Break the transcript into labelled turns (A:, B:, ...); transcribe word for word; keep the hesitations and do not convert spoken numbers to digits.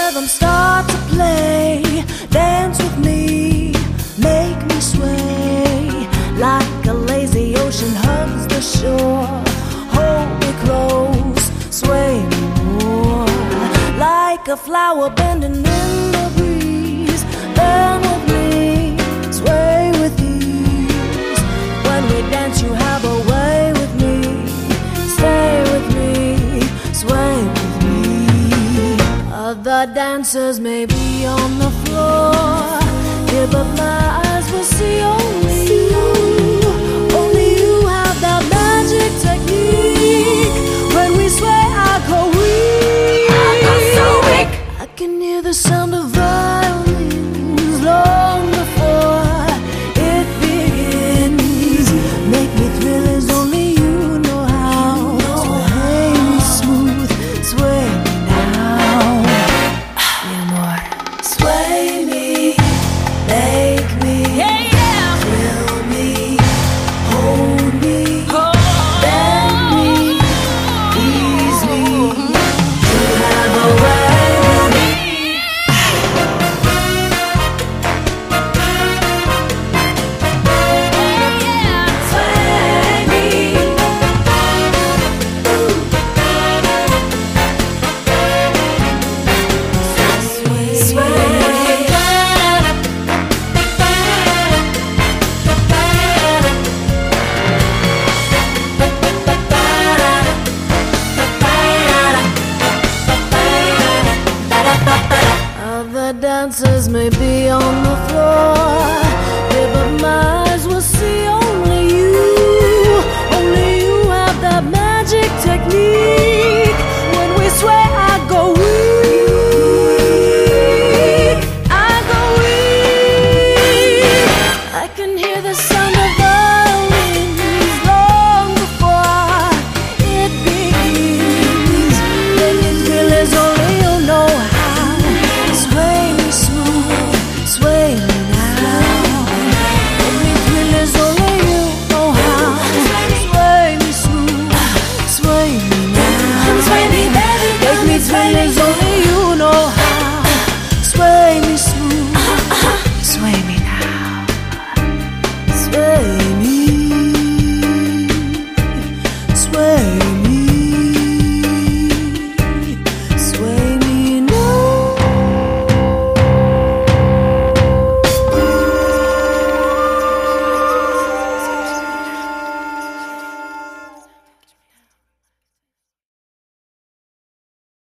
A: rhythm start to play. Dance with me, make me sway. Like a lazy ocean hugs the shore. Hold me close, sway me more. Like a flower bending in the breeze. Bend with me, sway with ease. When we dance you have a way with me. Stay with me, sway with me. Other dancers may be on the floor. Give up my eyes will see only you. Only you have that magic technique. When we sway I go weak. I go so weak. I can hear the sound of violins long before it begins. Make me thrill as only you know how. So hey me smooth, sway me now. Mi amor, sway me, make me, yeah, yeah. Thrill me, hold me, oh. Bend me, ease me. You have a way with me. Sway me. Other dancers may be on the floor.